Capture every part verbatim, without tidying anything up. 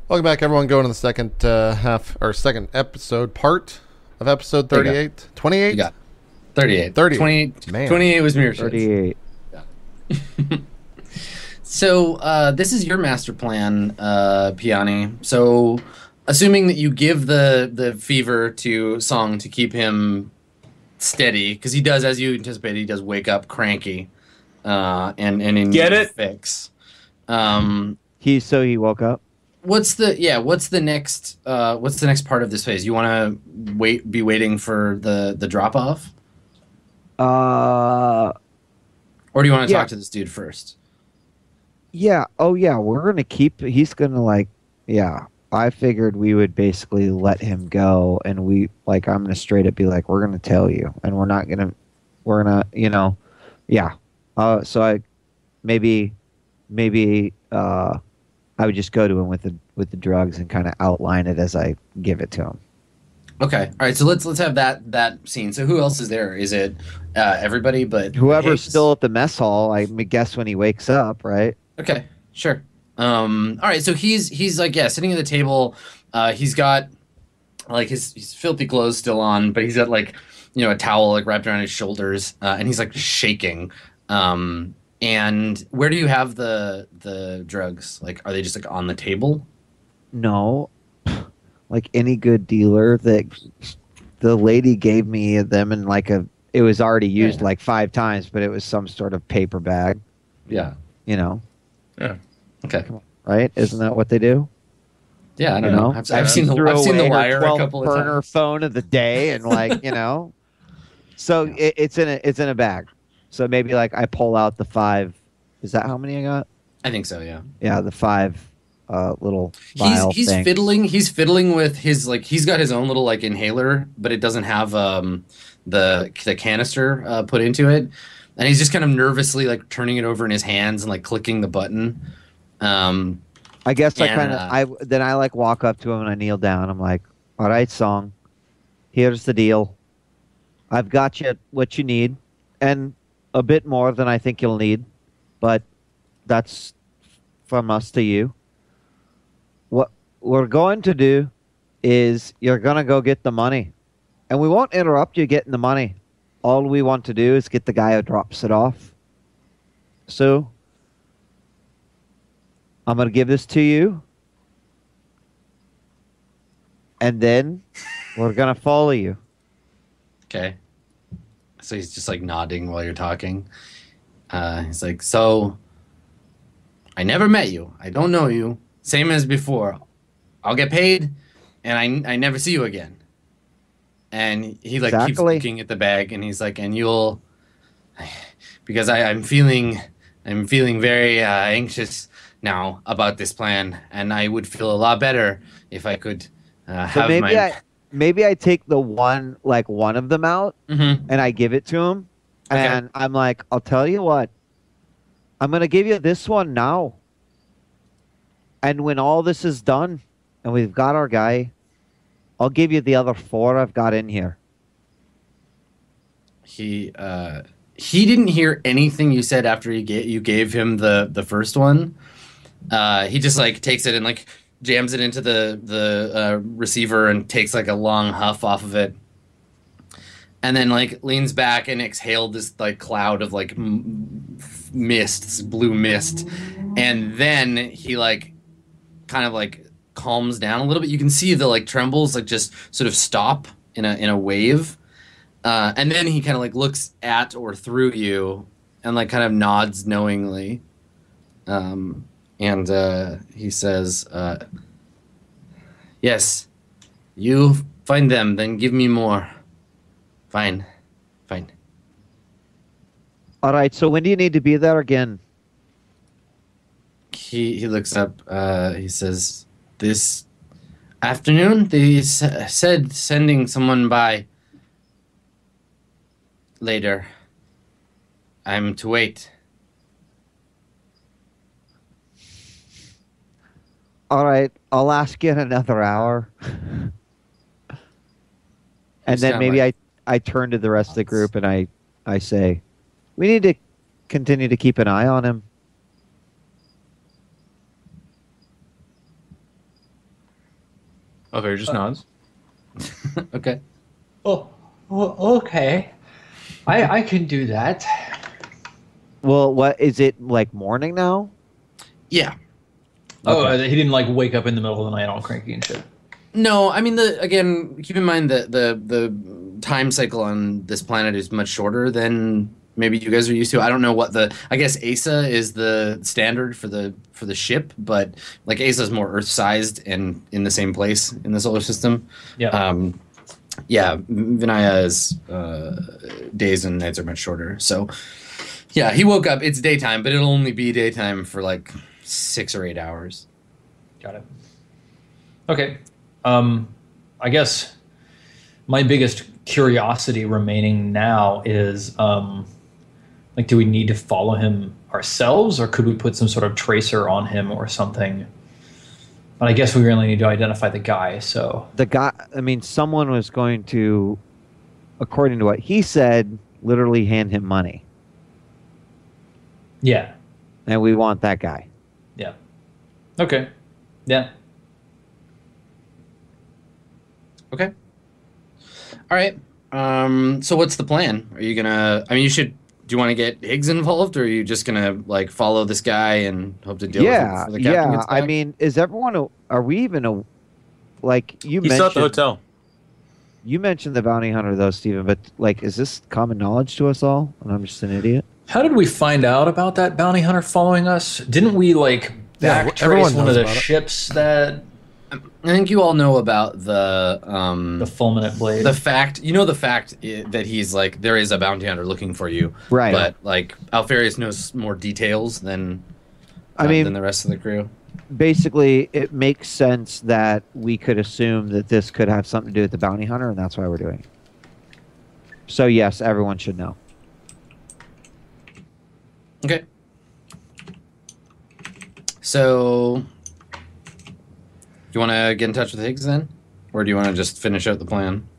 Welcome back, everyone. Going to the second uh, half or second episode part of episode thirty-eight, twenty-eight. You got thirty-eight. thirty. twenty-eight, Man. twenty-eight was Mirror Shades. thirty-eight. Yeah. So uh, this is your master plan, uh, Piani. So assuming that you give the the fever to Song to keep him steady, because he does, as you anticipated, he does wake up cranky, uh, and and in Get it? fix. Um, He so he woke up. What's the yeah? What's the next? Uh, what's the next part of this phase? You want to wait, be waiting for the the drop off, Uh, or do you want to Yeah. talk to this dude first? yeah. Oh, yeah. We're gonna keep. He's gonna like. Yeah. I figured we would basically let him go, and we like. I'm gonna straight up be like, we're gonna tell you, and we're not gonna. We're gonna, you know, yeah. Uh, so I, maybe, maybe. Uh, I would just go to him with the with the drugs and kind of outline it as I give it to him. Okay, all right. So let's let's have that that scene. So who else is there? Is it uh, everybody? But Whoever's Hayes? still at the mess hall, I guess when he wakes up, right? Okay, sure. Um, all right. So he's he's like yeah, sitting at the table. Uh, he's got like his, his filthy clothes still on, but he's got like you know a towel like wrapped around his shoulders, uh, and he's like shaking. Um, and where do you have the the drugs? Like, are they just like on the table? No, like any good dealer, that the lady gave me them in like a. It was already used Yeah. like five times, but it was some sort of paper bag. Yeah. You know, Okay. right? Isn't that what they do? Yeah, I don't You know. know? I've, I've seen the Threw I've seen the away her wire a twelve couple of burner times. phone of the day, and like you know, so it, it's in a it's in a bag. So maybe like I pull out the five. Is that how many I got? I think so. Yeah. Yeah, the five uh, little He's vial he's things. fiddling. He's fiddling with his like he's got his own little like inhaler, but it doesn't have um the the canister uh, put into it, and he's just kind of nervously like turning it over in his hands and like clicking the button. Um, I guess I And, kind of uh, I then I like walk up to him and I kneel down. I'm like, "All right, Song, here's the deal. I've got you what you need, and a bit more than I think you'll need, but that's from us to you. What we're going to do is you're gonna go get the money, and we won't interrupt you getting the money. All we want to do is get the guy who drops it off. So." I'm going to give this to you. And then we're going to follow you. okay. So he's just like nodding while you're talking. Uh, he's like, so I never met you. I don't know you. Same as before. I'll get paid, and I I never see you again. And he like keeps Exactly. looking at the bag, and he's like, and you'll, because I, I'm feeling, I'm feeling very uh, anxious now about this plan, and I would feel a lot better if I could uh, So have maybe my. I maybe I take the one like one of them out Mhm. and I give it to him, Okay. and I'm like, I'll tell you what. I'm going to give you this one now. And when all this is done and we've got our guy, I'll give you the other four I've got in here. He uh, he didn't hear anything you said after you gave you gave him the the first one. Uh, he just like takes it and like jams it into the the uh, receiver and takes like a long huff off of it, and then like leans back and exhaled this like cloud of like m- mist, this blue mist, and then he like kind of like calms down a little bit. You can see the like trembles like just sort of stop in a in a wave, uh, and then he kind of like looks at or through you and like kind of nods knowingly. Um, And uh, he says, uh, yes, you find them, then give me more. Fine, fine. All right, so when do you need to be there again? He, he looks up, uh, he says, this afternoon they s- said sending someone by later. I'm to wait. All right, I'll ask you in another hour. And then sound maybe like- I, I turn to the rest of the group and I, I say, we need to continue to keep an eye on him. Alvair just nods. Okay. Oh, oh, okay. I I can do that. Well, what is it like morning now? Yeah. Oh, Okay. uh, he didn't like wake up in the middle of the night all cranky and shit. No, I mean the again. Keep in mind that the the time cycle on this planet is much shorter than maybe you guys are used to. I don't know what the. I guess A S A is the standard for the for the ship, but like A S A is more Earth-sized and in the same place in the solar system. Yeah. Um, yeah, Vinaya's uh, days and nights are much shorter. So, yeah, he woke up. It's daytime, but it'll only be daytime for like six or eight hours. Got it. Okay. Um, I guess my biggest curiosity remaining now is, um, like, do we need to follow him ourselves, or could we put some sort of tracer on him or something? But I guess we really need to identify the guy. So The guy, I mean, someone was going to, according to what he said, literally hand him money. yeah, And we want that guy. yeah. Okay. Yeah. Okay. All right. Um, so what's the plan? Are you gonna? I mean, you should. Do you want to get Higgs involved, or are you just gonna like follow this guy and hope to deal Yeah, with it before the captain yeah. gets I back? mean, is everyone, a, are we even a, like, you He's still at the mentioned, hotel. you mentioned the bounty hunter though, Stephen, but like, is this common knowledge to us all? And I'm just an idiot? How did we find out about that bounty hunter following us? Didn't we like Yeah, backtrace everyone one knows of the about it. ships that I think you all know about the um the fulminate blade? the fact. You know the fact i- that he's like there is a bounty hunter looking for you, Right. But like Alfarius knows more details than I uh, mean- than the rest of the crew. Basically, it makes sense that we could assume that this could have something to do with the bounty hunter, and that's why we're doing it. So yes, everyone should know. Okay. So, do you want to get in touch with Higgs then, or do you want to just finish out the plan?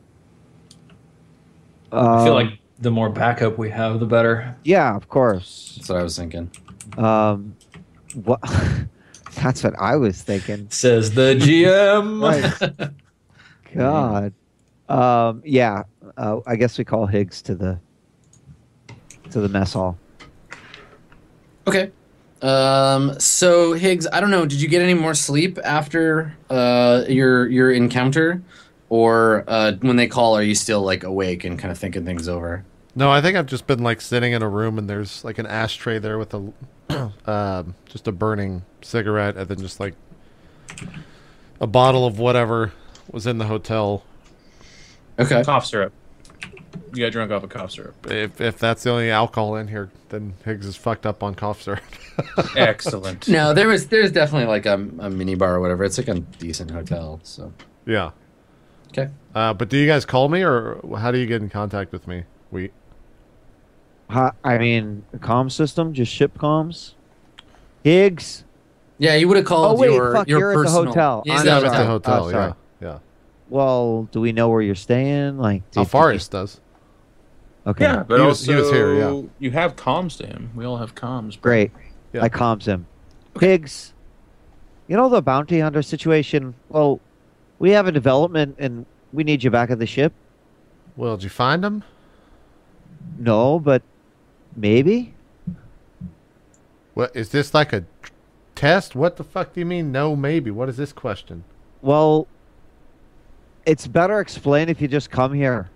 I feel Um, like the more backup we have, the better. yeah, of course. That's what I was thinking. Um, what? That's what I was thinking. Says the G M. Right. God. Um, yeah. Uh, I guess we call Higgs to the to the mess hall. Okay. Um, so Higgs, I don't know. Did you get any more sleep after uh, your your encounter, or uh, when they call, are you still like awake and kind of thinking things over? No, I think I've just been like sitting in a room and there's like an ashtray there with a um, just a burning cigarette, and then just like a bottle of whatever was in the hotel. Okay. Cough syrup. You got drunk off of cough syrup. If if that's the only alcohol in here, then Higgs is fucked up on cough syrup. Excellent. No, there was there's definitely like a, a mini bar or whatever. It's like a decent hotel. So Yeah. okay. Uh, but do you guys call me, or how do you get in contact with me? We Huh, I mean, the comm system, just ship comms. Higgs. Yeah, you would have called Oh, wait, your fuck, your you're at the personal. hotel. He's I'm at at the the hotel. hotel. Oh, yeah, sorry. yeah. Well, do we know where you're staying? Like, did- Alfarius does. Okay. Yeah, but He was- also he was here, yeah. you have comms to him. We all have comms. bro. Great. Yeah. I comms him. Higgs. You know the bounty hunter situation? Well, we have a development and we need you back at the ship. Well, did you find him? No, but maybe. What is this, like a tr- test? What the fuck do you mean? No, maybe. What is this question? Well, it's better explained if you just come here.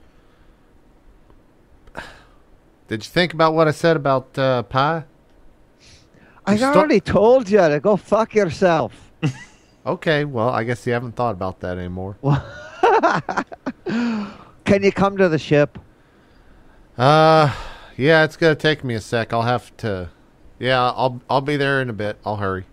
Did you think about what I said about uh, pie? I You sto- already told you to go fuck yourself. Okay, well, I guess you haven't thought about that anymore. Can you come to the ship? Uh, yeah, it's gonna take me a sec. I'll have to. Yeah, I'll I'll be there in a bit. I'll hurry.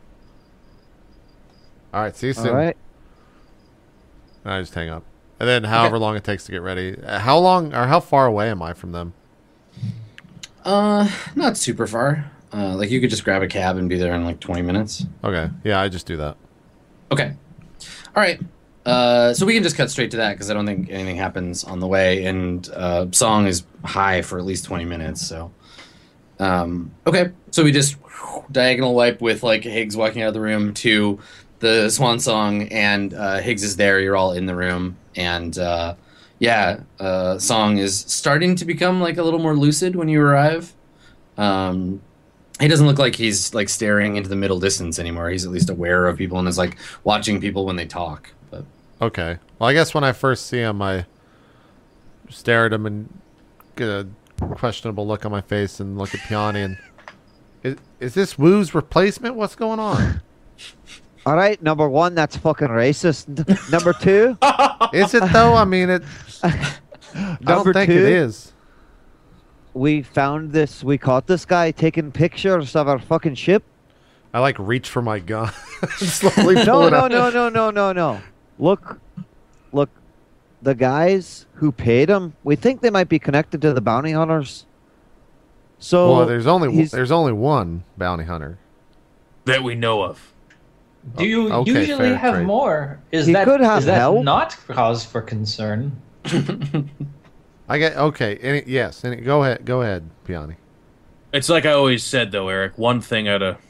All right, see you soon. All right. I just hang up, and then however long it takes to get ready. Uh, how long or how far away am I from them? Uh, not super far. Uh, like you could just grab a cab and be there in like twenty minutes. Okay, yeah, I just do that. Okay. All right. Uh, so we can just cut straight to that because I don't think anything happens on the way, and uh, song is high for at least twenty minutes. So, Um, okay, so we just diagonal wipe with like Higgs walking out of the room to the swan song, and uh, Higgs is there. You're all in the room, and uh, yeah, uh, Song is starting to become like a little more lucid when you arrive. Um, he doesn't look like he's like staring into the middle distance anymore. He's at least aware of people and is like watching people when they talk. But Okay. Well, I guess when I first see him, I stare at him and get a questionable look on my face and look at Piani and is, is this Wu's replacement? What's going on? All right, number one, that's fucking racist. Number two, Is it though? I mean, it. I don't Number think two? it is. we found this. We caught this guy taking pictures of our fucking ship. I like reach for my gun, slowly pull No, it no, out. no, no, no, no, no. Look, look, the guys who paid him. We think they might be connected to the bounty hunters. So Well, there's only he's- there's only one bounty hunter. That we know of. Do you Okay, usually fair have trade. more? Is He that could have is that help. not cause for concern? I get okay. Any, yes, any, go ahead, go ahead, Piani. It's like I always said, though, Eric. One thing at a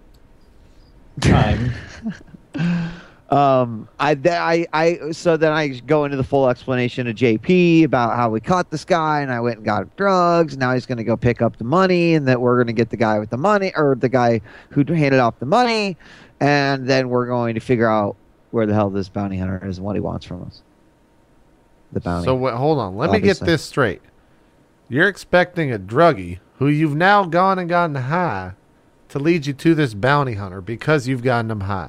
Time. Um, I, th- I, I, so then I go into the full explanation of J P about how we caught this guy, and I went and got drugs. Now he's going to go pick up the money, and that we're going to get the guy with the money, or the guy who handed off the money, and then we're going to figure out where the hell this bounty hunter is and what he wants from us. The bounty. So wait, hold on. Let me get Obviously. this straight. You're expecting a druggie who you've now gone and gotten high to lead you to this bounty hunter because you've gotten him high.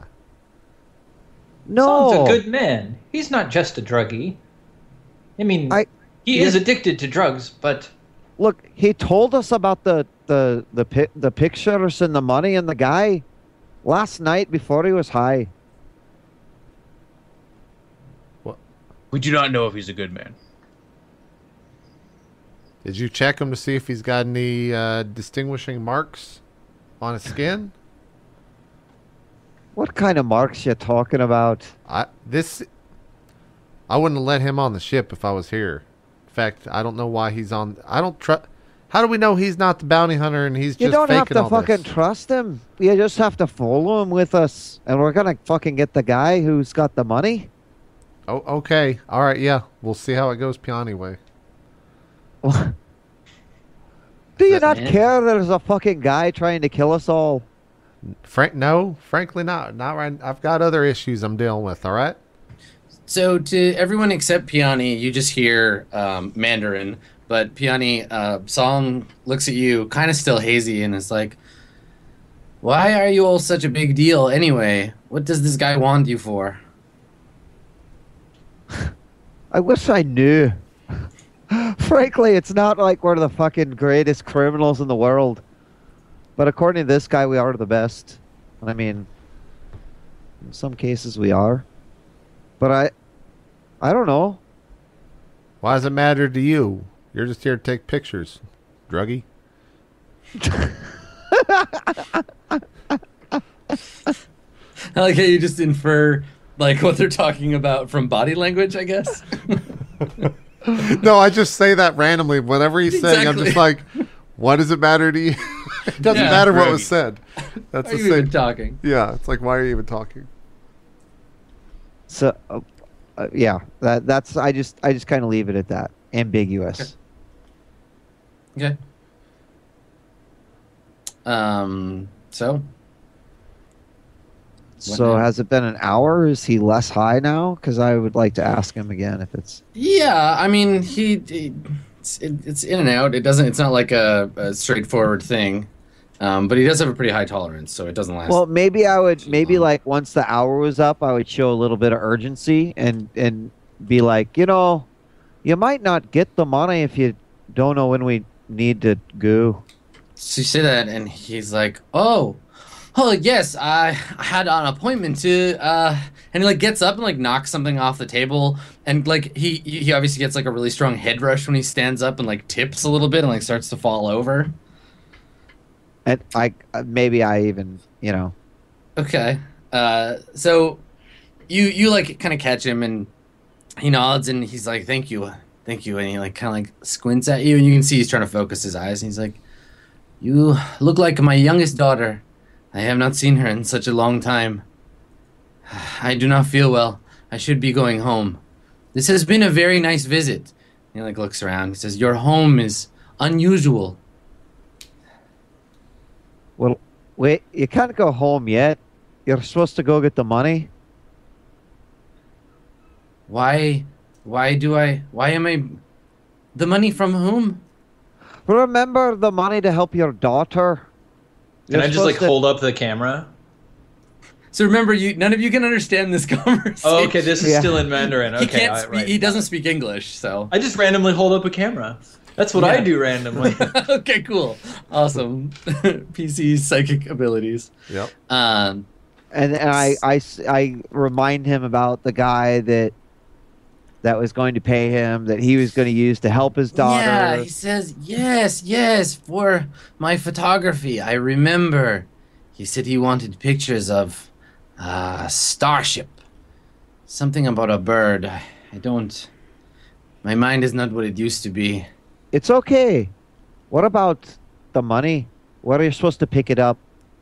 no, Song's a good man. He's not just a druggie. I mean, I- he is addicted to drugs, but look, he told us about the the the pi- the pictures and the money and the guy last night before he was high. we do not know if he's a good man. Did you check him to see if he's got any uh, distinguishing marks on his skin? What kind of marks you talking about? I this I wouldn't have let him on the ship if I was here. In fact, I don't know why he's on. I don't trust. How do we know he's not the bounty hunter and he's You just don't have faking to all fucking this? trust him. You just have to follow him with us, and we're gonna fucking get the guy who's got the money. Oh, okay. All right. Yeah, we'll see how it goes. Piani way. Do you That not man? care there's a fucking guy trying to kill us all? Frank, no, frankly not. Not right. I've got other issues I'm dealing with. All right. So to everyone except Piani, you just hear um, Mandarin, but Piani, uh, Song looks at you, kind of still hazy, and is like, "Why are you all such a big deal anyway? What does this guy want you for?" I wish I knew. Frankly, it's not like we're the fucking greatest criminals in the world. But according to this guy, we are the best. I mean, in some cases we are. But I, I don't know. Why does it matter to you? You're just here to take pictures, druggie. I like how you just infer like what they're talking about from body language, I guess. No, I just say that randomly. Whatever he's saying, I'm just like, what does it matter to you? It doesn't Yeah, matter what druggie. was said. That's Are the you even same. talking? Yeah, it's like, why are you even talking? So, uh, uh, yeah, that that's I just I just kind of leave it at that. Ambiguous. Okay. Um. So So What- has it been an hour? Is he less high now? Because I would like to ask him again if it's. yeah, I mean, he, he it's, it, it's in and out. It doesn't. It's not like a, a straightforward thing. Um, but he does have a pretty high tolerance, so it doesn't last. Well, maybe I would too maybe long. like once the hour was up, I would show a little bit of urgency and and be like, you know, you might not get the money if you don't know when we need to go. So you say that, and he's like, "Oh, oh yes, I, I had an appointment to." Uh, and he like gets up and like knocks something off the table, and like he he obviously gets like a really strong head rush when he stands up and like tips a little bit and like starts to fall over. And I uh, maybe I even you know Okay, uh, so you you like kind of catch him, and he nods, and he's like, "Thank you, thank you," and he like kind of like squints at you, and you can see he's trying to focus his eyes, and he's like, You look like my youngest daughter. I have not seen her in such a long time. I do not feel well. I should be going home. This has been a very nice visit. He like looks around. He says, your home is unusual. Well, wait, you can't go home yet. You're supposed to go get the money. Why, why do I, why am I, the money from whom? Remember the money to help your daughter? Can You're I just like supposed to- hold up the camera? So remember, you none of you can understand this conversation. Oh, okay, this is Yeah. still in Mandarin. Okay, he can't. all Speak, right. He doesn't speak English, so. I just randomly hold up a camera. That's what I Yeah. do randomly. Okay, cool, awesome. P C psychic abilities. Yep. Um, And, and I, I, s- I remind him about the guy that that was going to pay him, that he was going to use to help his daughter. yeah, he says yes, yes for my photography. I remember. He said he wanted pictures of a starship, something about a bird. I, I don't. My mind is not what it used to be. It's okay. What about the money? Where are you supposed to pick it up?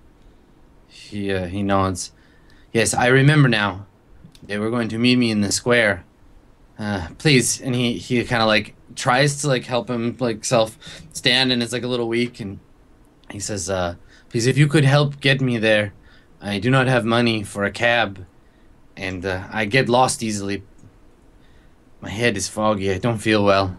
He uh, he nods. Yes, I remember now. They were going to meet me in the square. Uh, please, and he he kind of like tries to like help him like self stand, and it's like a little weak, and he says, uh, "Please, if you could help get me there, I do not have money for a cab, and uh, I get lost easily. My head is foggy. I don't feel well."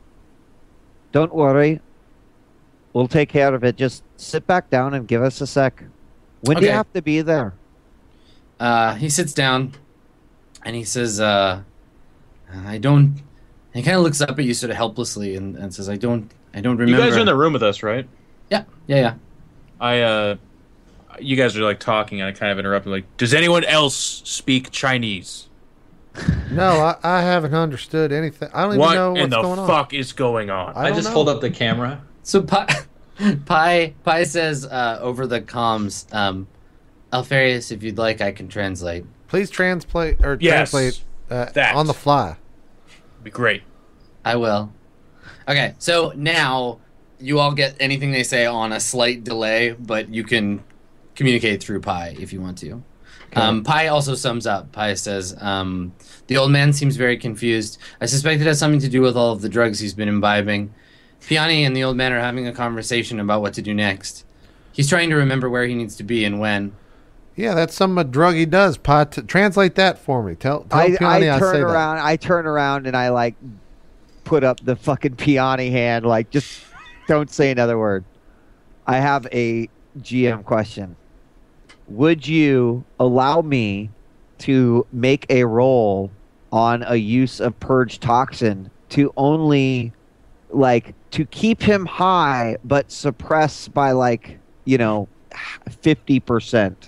Don't worry. We'll take care of it. Just sit back down and give us a sec. When do you Okay. have to be there? Uh, he sits down, and he says, uh, "I don't." He kind of looks up at you sort of helplessly, and, and says, "I don't, I don't You remember." guys are in the room with us, right? Yeah, yeah, yeah. I, uh, you guys are like talking, and I kind of interrupted. Like, does anyone else speak Chinese? No, I, I haven't understood anything. I don't even What know in what's the going on. fuck is going on? I I don't just know. hold up the camera. So Pi, Pi, Pi says uh, over the comms, um, "Alfarius, if you'd like, I can translate." Please translate or Yes, translate uh, that. on the fly. Be great. I will. Okay, so now you all get anything they say on a slight delay, but you can communicate through Pi if you want to. Um, Pi also sums up. Pi says, um, "The old man seems very confused. I suspect it has something to do with all of the drugs he's been imbibing. Piani and the old man are having a conversation about what to do next. He's trying to remember where he needs to be and when." Yeah, that's some uh, drug he does. Pot. T- translate that for me. Tell, tell I, Peony I I turn say around. I turn around and I like put up the fucking peony hand. Like, just don't say another word. I have a G M question. Would you allow me to make a roll on a use of purge toxin to only like to keep him high but suppress by like, you know, fifty percent?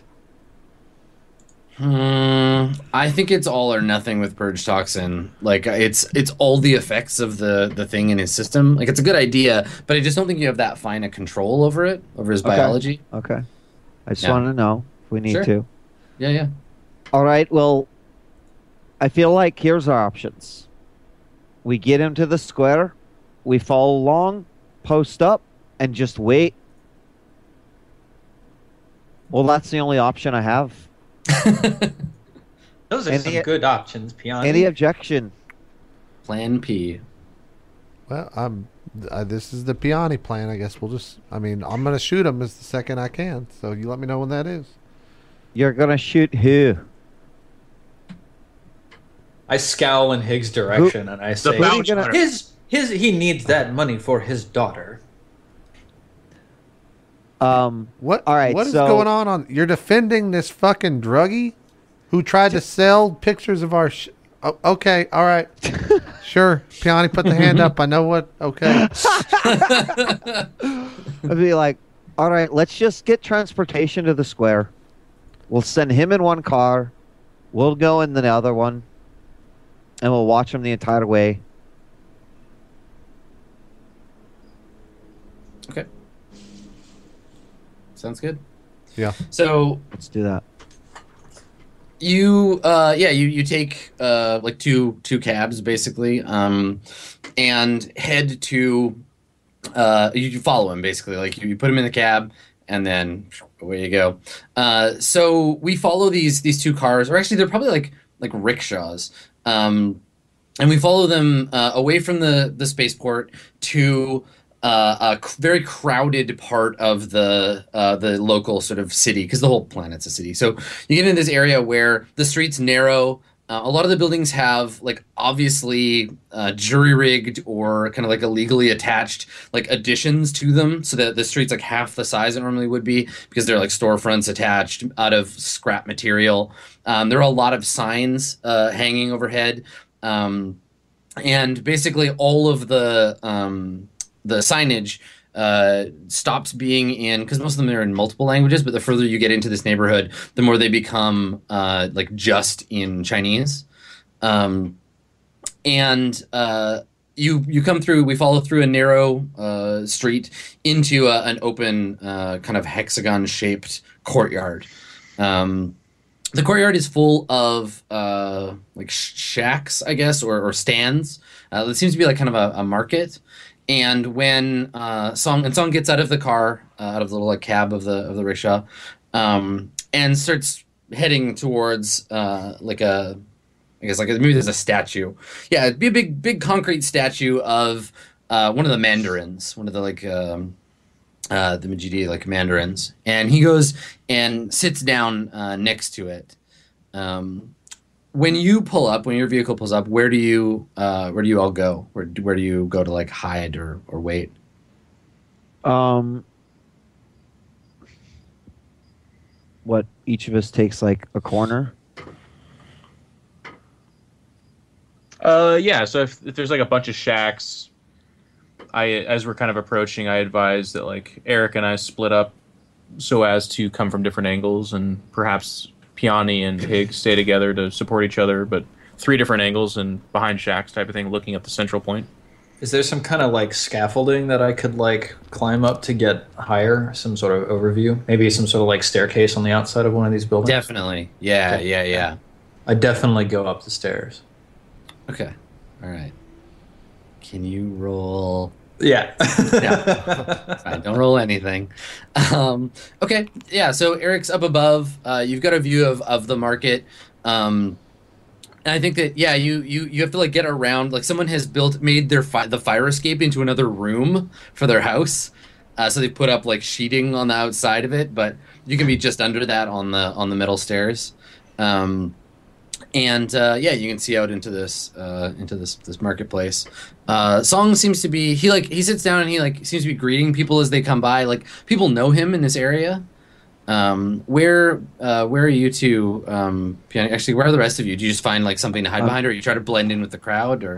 Hmm. I think it's all or nothing with purge toxin. Like it's it's all the effects of the the thing in his system. Like it's a good idea, but I just don't think you have that fine a control over it, over his Okay. biology. Okay. I just Yeah. want to know if we need Sure. to. Yeah, yeah. All right. Well, I feel like here's our options. We get him to the square, we follow along, post up, and just wait. Well, that's the only option I have. Those are Any- some good options, Piani. Any objection? Plan P. Well, I'm. Uh, this is the Peony plan. I guess we'll just. I mean, I'm gonna shoot him as the second I can. So you let me know when that is. You're gonna shoot who? I scowl in Higgs' direction and I The say, bounty gonna- hunter. his, his, he needs that money for his daughter. Um. What? All right, What is so- going on? On you're defending this fucking druggie who tried to sell pictures of our. Sh- oh, okay. All right. Sure. Peony, put the hand up. I know what. Okay. I'd be like, all right, let's just get transportation to the square. We'll send him in one car. We'll go in the other one, and we'll watch him the entire way. Okay. Sounds good. Yeah. So Let's do that. you uh yeah you you take uh like two two cabs basically um and head to uh, you, you follow him basically. Like you, you put him in the cab, and then away you go. Uh, so we follow these these two cars, or actually they're probably like like rickshaws. Um, and we follow them uh, away from the the spaceport to uh, a c- very crowded part of the uh, the local sort of city, because the whole planet's a city. So you get into this area where the streets narrow. Uh, a lot of the buildings have like obviously uh, jury rigged or kind of like illegally attached like additions to them, so that the street's like half the size it normally would be, because they're like storefronts attached out of scrap material. Um, there are a lot of signs uh, hanging overhead, um, and basically all of the um, the signage uh, stops being in, because most of them are in multiple languages, but the further you get into this neighborhood, the more they become uh, like just in Chinese. Um, and uh, you you come through, we follow through a narrow uh, street into a, an open uh, kind of hexagon shaped courtyard. Um, the courtyard is full of uh, like sh- shacks, I guess, or, or stands. Uh, it seems to be like kind of a, a market. And when uh, Song and Song gets out of the car, uh, out of the little like, cab of the of the rickshaw, um, and starts heading towards uh, like a, I guess like maybe there's a statue. Yeah, it'd be a big big concrete statue of uh, one of the mandarins, one of the like um, uh, the Majidi like mandarins, and he goes and sits down uh, next to it. Um, When you pull up, when your vehicle pulls up, where do you uh, where do you all go? Where do- where do you go to like hide or, or wait? Um, what each of us takes like a corner. Uh, yeah. So if, if there's like a bunch of shacks, I as we're kind of approaching, I advise that like Eric and I split up so as to come from different angles, and perhaps Piani and Higgs stay together to support each other, but three different angles and behind shacks type of thing, looking at the central point. Is there some kind of like scaffolding that I could like climb up to get higher? Some sort of overview? Maybe some sort of like staircase on the outside of one of these buildings? Definitely. Yeah, Okay. yeah, yeah. I definitely go up the stairs. Okay. All right. Can you roll? Yeah. Yeah. Fine, don't roll anything. Um, okay. Yeah. So Eric's up above. Uh, you've got a view of, of the market. Um, and I think that, yeah, you, you, you have to like get around, like someone has built, made their fi- the fire escape into another room for their house. Uh, so they put up like sheeting on the outside of it, but you can be just under that on the, on the metal stairs. Um, And uh, yeah, you can see out into this uh, into this this marketplace. Uh, Song seems to be he like he sits down and he like seems to be greeting people as they come by. Like people know him in this area. Um, where uh, where are you two? Um, Piani- actually, where are the rest of you? Do you just find like something to hide Um, behind, or you try to blend in with the crowd? Or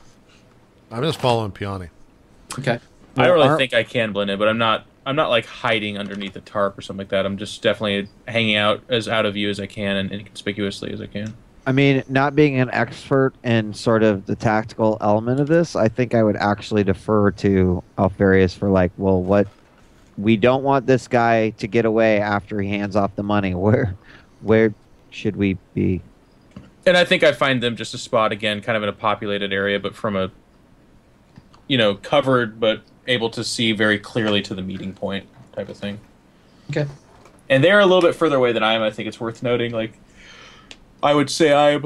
I'm just following Piani. okay, I don't really Well, think I can blend in, but I'm not. I'm not like hiding underneath a tarp or something like that. I'm just definitely hanging out as out of view as I can and inconspicuously as I can. I mean, not being an expert in sort of the tactical element of this, I think I would actually defer to Alfarius for like, well, what we don't want this guy to get away after he hands off the money. Where, where should we be? And I think I find them just a spot again, kind of in a populated area, but from a, you know, covered but able to see very clearly to the meeting point type of thing. okay, And they're a little bit further away than I am. I think it's worth noting. Like, I would say I'm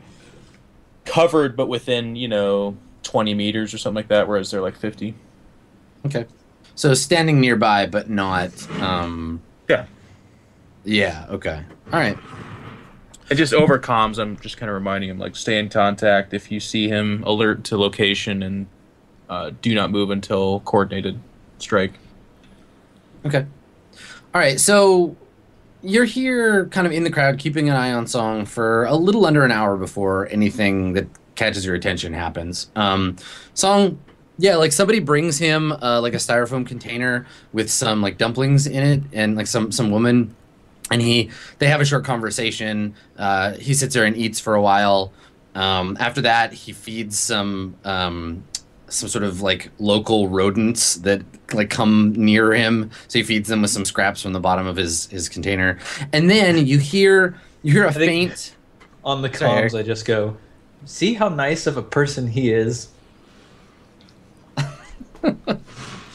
covered, but within, you know, twenty meters or something like that, whereas they're like fifty. okay. So standing nearby, but not. Um, Yeah. yeah. Okay. All right. And just over comms, I'm just kind of reminding him, like, stay in contact. If you see him, alert to location and uh, do not move until coordinated strike. Okay. All right. So you're here kind of in the crowd, keeping an eye on Song for a little under an hour before anything that catches your attention happens. Um, Song, yeah, like somebody brings him uh, like a styrofoam container with some like dumplings in it and like some, some woman. And he, they have a short conversation. Uh, he sits there and eats for a while. Um, after that, he feeds some, um, some sort of like local rodents that like come near him. So he feeds them with some scraps from the bottom of his, his container. And then you hear, you hear a think- faint, On the Sorry. comms, I just go, see how nice of a person he is.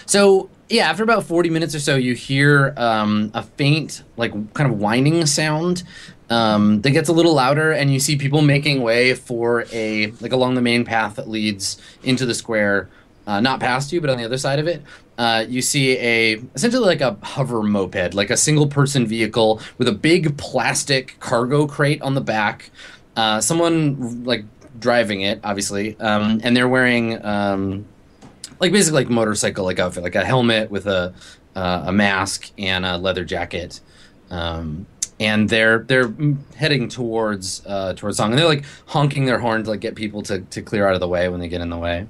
So yeah, after about forty minutes or so, you hear um, a faint, like kind of whining sound um, that gets a little louder, and you see people making way for a like along the main path that leads into the square, uh, not past you, but on the other side of it. Uh, you see a essentially like a hover moped, like a single person vehicle with a big plastic cargo crate on the back. Uh, someone like driving it, obviously, um, and they're wearing um, like basically like motorcycle like outfit, like a helmet with a uh, a mask and a leather jacket, um, and they're they're heading towards uh, towards Song, and they're like honking their horn to like get people to to clear out of the way when they get in the way.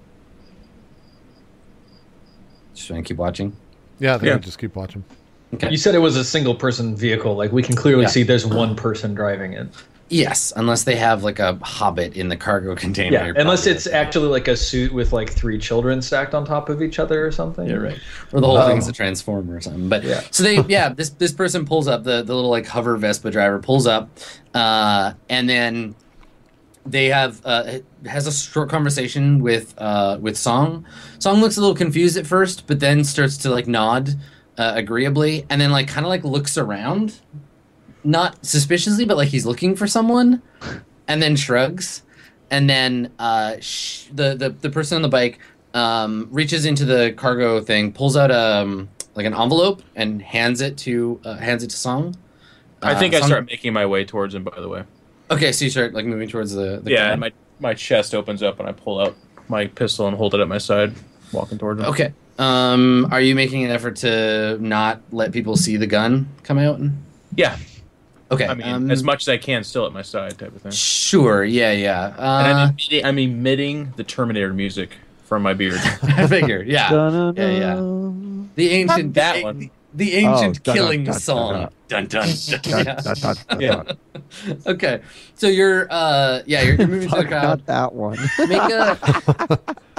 Just want to keep watching. Yeah, I think Yeah. I just keep watching. Okay. You said it was a single person vehicle. Like we can clearly Yeah. see there's one person driving it. Yes, unless they have like a hobbit in the cargo container. Yeah, You're unless probably it's right. actually like a suit with like three children stacked on top of each other or something. Yeah, right. Or the whole Oh. thing's a transformer or something. But Yeah. so they, yeah, this this person pulls up, the the little like hover Vespa driver pulls up, uh, and then they have uh, has a short conversation with uh, with Song. Song looks a little confused at first, but then starts to like nod uh, agreeably, and then like kind of like looks around, not suspiciously, but like he's looking for someone, and then shrugs, and then uh, sh- the the the person on the bike um, reaches into the cargo thing, pulls out um like an envelope, and hands it to uh, hands it to Song. I Uh, think I Song- start making my way towards him. By the way, Okay, so you start like moving towards the, the yeah, car. and my my chest opens up and I pull out my pistol and hold it at my side, walking towards him. Okay. Um, are you making an effort to not let people see the gun come out? Yeah, Okay. I mean, um, as much as I can, still at my side, type of thing. Sure. Yeah. Yeah. And I'm Uh, emitting, I'm emitting the Terminator music from my beard. I figure. Yeah. Dun-dun-dun. Yeah. Yeah. The ancient that the, one. The ancient Oh, dun, killing dun, dun, song. Dun dun. dun. Dun, Yeah. dun, dun, dun, Yeah. dun. Okay. So you're uh yeah you're, you're moving to the Fuck, crowd. not that one. Make a.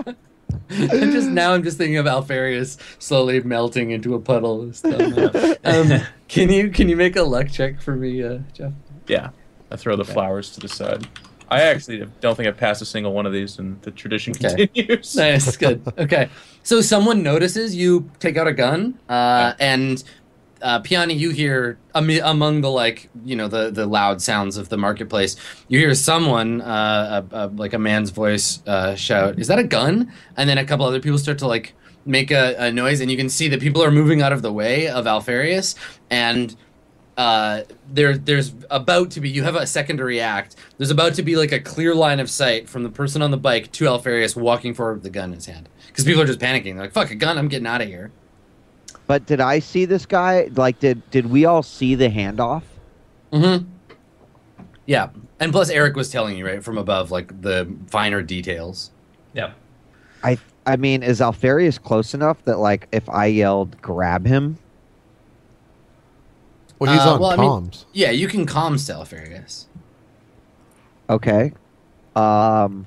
I'm just now. I'm just thinking of Alfarius slowly melting into a puddle of stuff. Um, can you can you make a luck check for me, uh, Jeff? Yeah, I throw the flowers to the side. I actually don't think I've passed a single one of these, and the tradition Okay. continues. Nice, good. Okay, so someone notices you take out a gun, uh, and uh, Piani, you hear am- among the like you know the the loud sounds of the marketplace, you hear someone uh, a, a, like a man's voice uh, shout, "Is that a gun?" And then a couple other people start to like make a, a noise, and you can see that people are moving out of the way of Alfarius, and uh, there there's about to be you have a second to react. There's about to be like a clear line of sight from the person on the bike to Alfarius walking forward with the gun in his hand because people are just panicking. They're like, "Fuck a gun! I'm getting out of here." But did I see this guy? Like, did did we all see the handoff? Mm-hmm. Yeah, and plus Eric was telling you right from above, like the finer details. Yeah. I I mean, is Alfarius close enough that like if I yelled grab him? Well, he's Uh, on well, I mean- comms. Yeah, you can comms to Alfarius. Okay. Um.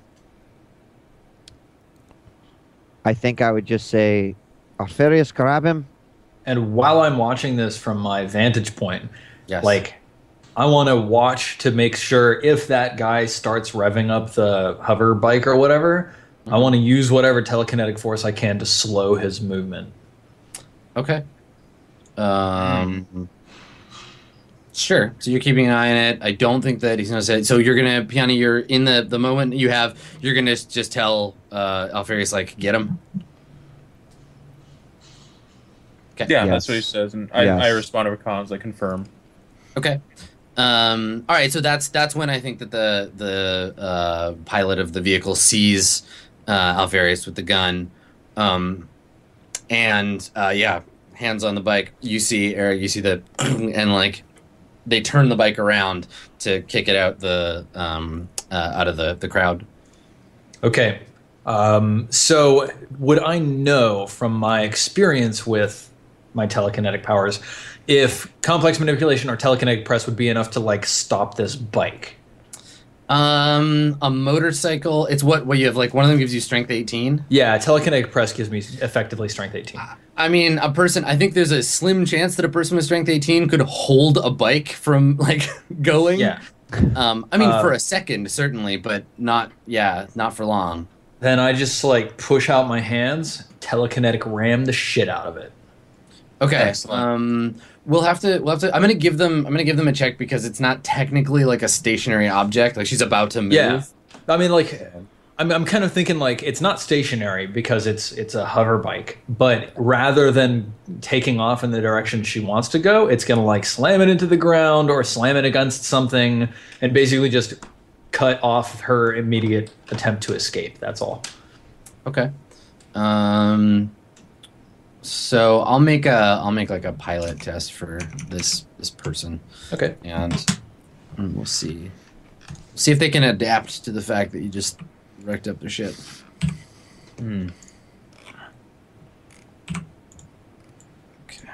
I think I would just say, Alfarius, grab him. And while I'm watching this from my vantage point, Yes. like I want to watch to make sure if that guy starts revving up the hover bike or whatever, I want to use whatever telekinetic force I can to slow his movement. Okay. Um. Sure. So you're keeping an eye on it. I don't think that he's gonna say. So you're gonna, Piani. You're in the the moment you have. You're gonna just tell uh, Alfarius like get him. Okay. Yeah, Yes. that's what he says, and I, Yes. I respond to comms, I confirm. Okay. Um, all right. So that's that's when I think that the the uh, pilot of the vehicle sees uh, Alfarius with the gun, um, and uh, yeah, hands on the bike. You see Eric. You see the and like they turn the bike around to kick it out the um, uh, out of the the crowd. Okay. Um, so would I know from my experience with my telekinetic powers if complex manipulation or telekinetic press would be enough to like stop this bike? Um, a motorcycle. It's what what you have. Like one of them gives you strength eighteen. Yeah, telekinetic press gives me effectively strength eighteen. I mean, a person. I think there's a slim chance that a person with strength eighteen could hold a bike from like going. Yeah. Um, I mean, Uh, for a second, certainly, but not. Yeah, not for long. then I just like push out my hands, telekinetic ram the shit out of it. Okay. Excellent. Um, we'll have to. We'll have to. I'm gonna give them. I'm gonna give them a check because it's not technically like a stationary object. Like she's about to move. Yeah, I mean, like, I'm I'm kind of thinking like it's not stationary because it's it's a hover bike, but rather than taking off in the direction she wants to go, it's gonna like slam it into the ground or slam it against something, and basically just cut off her immediate attempt to escape. That's all. Okay. Um. So I'll make a. I'll make like a pilot test for this this person, Okay. and mm, we'll see. See if they can adapt to the fact that you just wrecked up their ship. Hmm. Okay.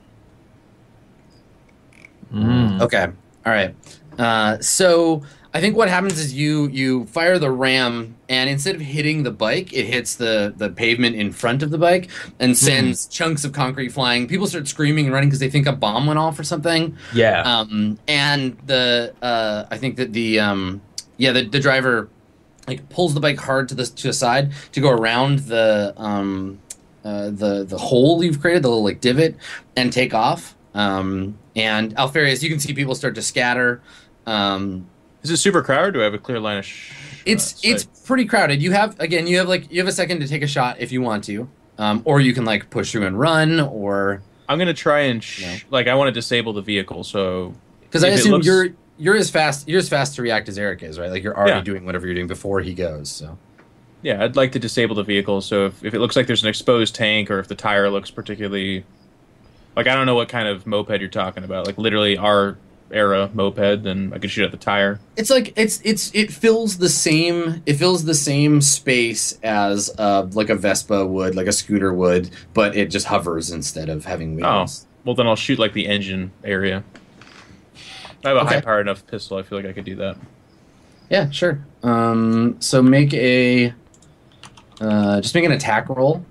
Mm. Okay. All right. Uh, so I think what happens is you you fire the ram, and instead of hitting the bike, it hits the the pavement in front of the bike and sends chunks of concrete flying. People start screaming and running because they think a bomb went off or something. Yeah. Um, and the uh, I think that the um, yeah the, the driver like pulls the bike hard to the to the side to go around the um, uh, the the hole you've created, the little like divot, and take off. Um, and Alfarius, you can see people start to scatter. Um, Is it super crowded? Or do I have a clear line of? Sh- it's uh, it's sight? pretty crowded. You have again, you have like you have a second to take a shot if you want to, um, or you can like push through and run, or I'm gonna try and sh- Yeah. like I want to disable the vehicle. So because I if it assume looks- you're you're as fast you're as fast to react as Eric is, right? Like you're already Yeah. doing whatever you're doing before he goes. So yeah, I'd like to disable the vehicle. So if, if it looks like there's an exposed tank, or if the tire looks particularly, like I don't know what kind of moped you're talking about, like literally our era moped, then I could shoot at the tire. it's like it's it's it fills the same it fills the same space as uh like a Vespa would, like a scooter would, but it just hovers instead of having Oh, wheels. well then I'll shoot like the engine area. I have a Okay. high powered enough pistol. I feel like I could do that. Yeah, sure. Um, so make a uh, just make an attack roll.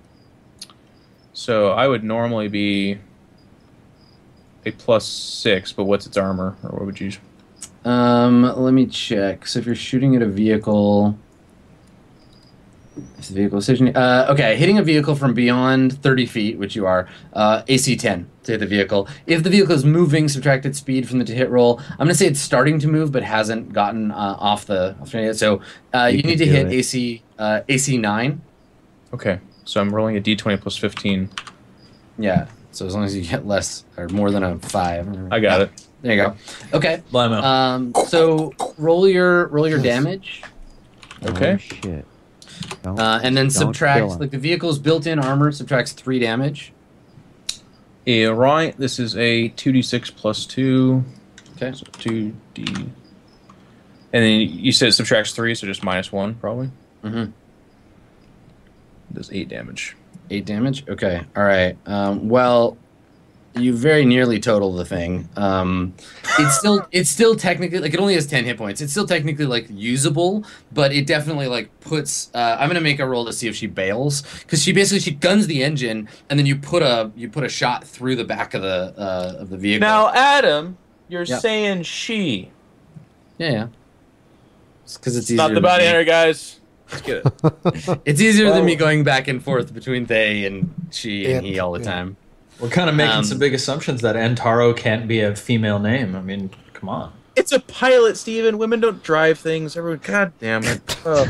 So I would normally be a plus six, but what's its armor, or what would you? Um, let me check. So if you're shooting at a vehicle, if the vehicle is stationary, uh, okay, hitting a vehicle from beyond thirty feet, which you are, uh, A C ten to hit the vehicle. If the vehicle is moving, subtract its speed from the to hit roll. I'm gonna say it's starting to move, but hasn't gotten uh, off the off the yet. So uh, You you, can need to do hit it. A C uh, A C nine. Okay, so I'm rolling a d twenty plus fifteen. Yeah. So as long as you get less or more than a five. I got it. There you go. Okay. Limo. Um, so roll your roll your damage, Okay. Oh, shit. Don't- uh, and then Don't kill subtract him. like the vehicle's built-in armor subtracts three damage. Yeah, right. This is a two d six plus two. Okay. So two d. And then you said it subtracts three, so just minus one, probably. Mm-hmm. Does eight damage. Eight damage. Okay. All right. Um, well, you very nearly total the thing. Um, it's still it's still technically like it only has ten hit points. It's still technically like usable, but it definitely like puts. Uh, I'm gonna make a roll to see if she bails because she basically she guns the engine and then you put a you put a shot through the back of the uh, of the vehicle. Now, Adam, you're Yep. saying she. Yeah, yeah. Because it's, It's not easier the than bounty me. hunter, guys. Let's get it. It's easier Well- than me going back and forth between they and she and Yeah, he all the yeah. time. We're kind of making um, some big assumptions that Antaro can't be a female name. I mean, come on. It's a pilot, Steven. Women don't drive things. Everyone, god damn it. Ugh.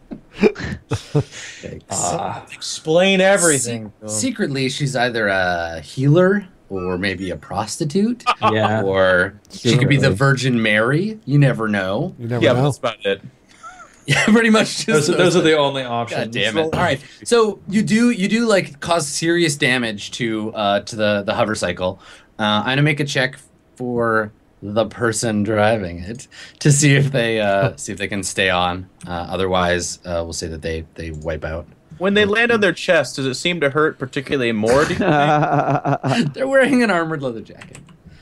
Ah. Explain everything. to 'em. Secretly, she's either a healer or maybe a prostitute, Yeah. or she could be the Secretly. Virgin Mary. You never know. You never yeah, but know. that's about it. Yeah, pretty much. Just Those, are- those are the only options. God damn it! All right, so you do you do like cause serious damage to uh to the the hover cycle. Uh, I'm gonna make a check for the person driving it to see if they uh see if they can stay on. Uh, otherwise, uh, we'll say that they they wipe out. When they land on their chest, does it seem to hurt particularly more? Do you think? They're wearing an armored leather jacket.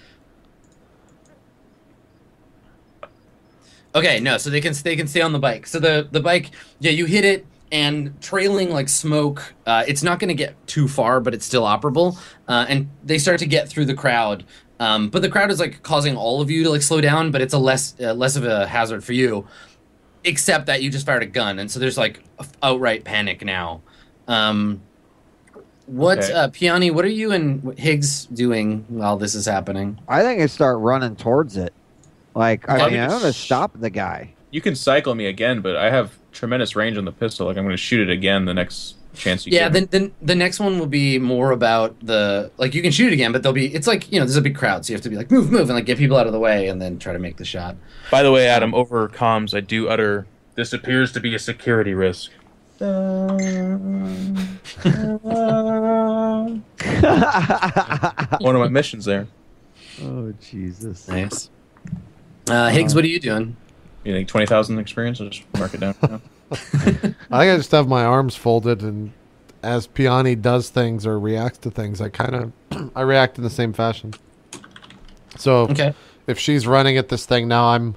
Okay, no, so they can they can stay on the bike. So the the bike, yeah, you hit it and trailing like smoke. Uh, it's not going to get too far, but it's still operable. Uh, and they start to get through the crowd. Um, but the crowd is like causing all of you to like slow down, but it's a less uh, less of a hazard for you. except that you just fired a gun, and so there's like outright panic now. Um, what, Okay. uh, Piani? What are you and Higgs doing while this is happening? I think I start running towards it. Like, I Okay. mean, I'm gonna stop the guy. You can cycle me again, but I have tremendous range on the pistol. Like I'm going to shoot it again the next chance you Yeah, give me. then, then the next one will be more about the like you can shoot it again, but there'll be it's like you know there's a big crowd, so you have to be like move, move, and like get people out of the way, and then try to make the shot. By the way, Adam, over comms, I do utter. This appears to be a security risk. One of my missions there. Oh Jesus! Nice. Uh, Higgs, what are you doing? You think twenty thousand experience? I'll just mark it down. for now. I think I just have my arms folded, and as Piani does things or reacts to things, I kind of I react in the same fashion. So Okay. if she's running at this thing now, I'm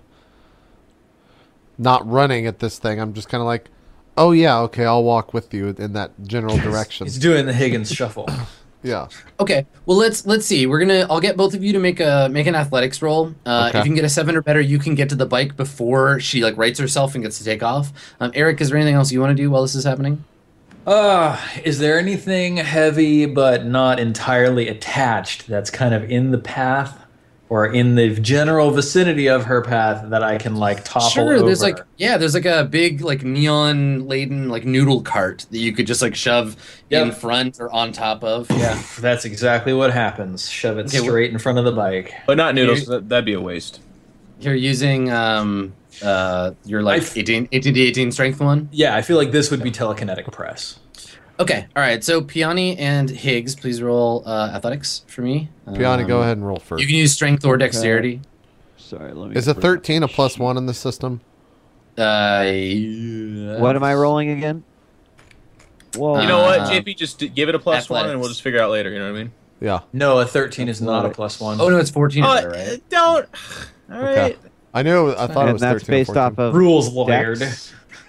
not running at this thing. I'm just kind of like, oh yeah, okay, I'll walk with you in that general direction. He's doing the Higgins shuffle. Yeah. Okay. Well, let's let's see. We're gonna. I'll get both of you to make a make an athletics roll. Uh, Okay. If you can get a seven or better, you can get to the bike before she like rights herself and gets to take off. Um, Eric, is there anything else you want to do while this is happening? Uh, is there anything heavy but not entirely attached that's kind of in the path or in the general vicinity of her path that I can like topple Sure. over? There's like yeah. There's like a big like neon laden like noodle cart that you could just like shove in Yep. front or on top of. Yeah. That's exactly what happens. Shove it Okay, wh- straight in front of the bike. But not noodles. That, that'd be a waste. You're using um uh your like I've- eighteen, eighteen to eighteen strength one. Yeah, I feel like this would be telekinetic press. Okay. All right. So Piani and Higgs, please roll uh, athletics for me. Piani, Um, go ahead and roll first. You can use strength or dexterity. Sorry, let me. Is a bring up thirteen a the plus sheet. one in the system? Uh, What am I rolling again? Whoa! You know what, Uh, J P? Just d- give it a plus one, and athletics. we'll just figure out later. You know what I mean? Yeah. No, a thirteen is not a plus one. Oh no, it's fourteen. Oh, or better, right? uh, don't. All right. Okay. I knew. I thought it and was that's thirteen. or based off fourteen. of Rules lawyered. Dex.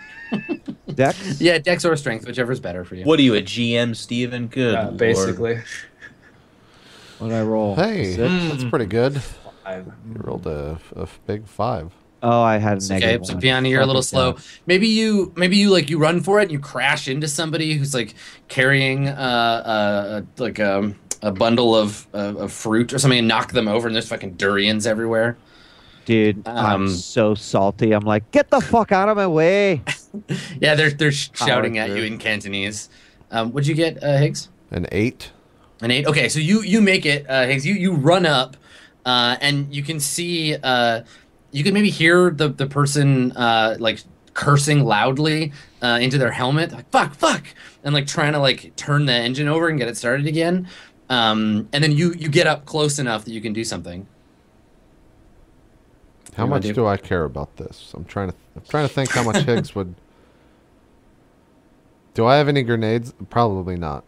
Dex. Yeah, dex or strength, whichever's better for you. What are you, a G M, Steven? Good. Uh, Lord. basically. What did I roll? Hey, Six? that's pretty good. Five. You rolled a, a big five. Oh, I had a It's okay, negative so one. Piani, you're a little Fucking slow. God. Maybe you, maybe you like you run for it and you crash into somebody who's like carrying uh, uh like um, a bundle of uh, of fruit or something and knock them over and there's fucking durians everywhere. Dude, I'm Um, so salty. I'm like, get the fuck out of my way. Yeah, they're they're sh- Power shouting at you through. in Cantonese. Um, what'd you get, uh, Higgs? An eight. An eight. Okay, so you you make it, uh, Higgs. You you run up, uh, and you can see. Uh, you can maybe hear the the person uh, like cursing loudly uh, into their helmet, like fuck, fuck, and like trying to like turn the engine over and get it started again. Um, and then you you get up close enough that you can do something. How You wanna much do- do I care about this? I'm trying to. I'm trying to think how much Higgs would. Do I have any grenades? Probably not.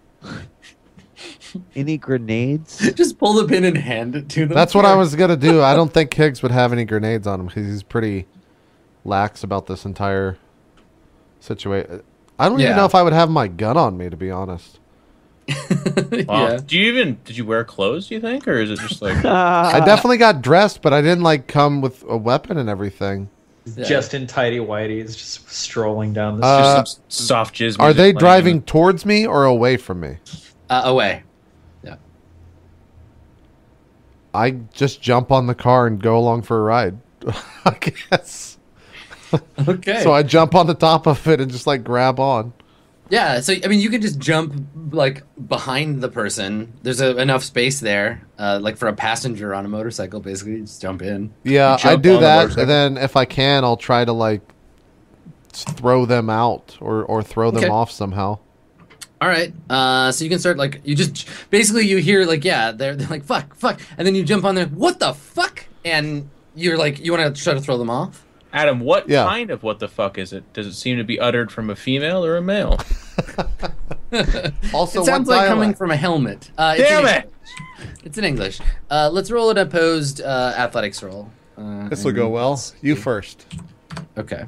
Any grenades? Just pull the pin and hand it to them. That's what I was gonna do. I don't think Higgs would have any grenades on him because he's pretty lax about this entire situation. I don't Yeah. even know if I would have my gun on me, to be honest. Wow. Yeah. Do you even did you wear clothes? Do you think, or is it just like I definitely got dressed, but I didn't like come with a weapon and everything. Yeah. Just in tidy whities, just strolling down the Uh, street. just some soft jizz? Are music they playing? driving towards me or away from me? Uh, away. I just jump on the car and go along for a ride. I guess. Okay. So I jump on the top of it and just like grab on. Yeah, so I mean, you could just jump like behind the person. There's a, enough space there, uh, like for a passenger on a motorcycle. Basically, you just jump in. Yeah, You I jump do on the that, motorcycle. and then if I can, I'll try to like s- throw them out or or throw them Okay. off somehow. All right, uh, so you can start like you just basically you hear like yeah they're, they're like fuck fuck, and then you jump on there. What the fuck? And you're like you want to try to throw them off. Adam, what Yeah. kind of what the fuck is it? Does it seem to be uttered from a female or a male? Also, It sounds what like coming dialect? from a helmet. Uh, it's Damn in it! English. It's in English. Uh, let's roll an opposed uh, athletics roll. Uh, This will go and well. let's You see. first. Okay.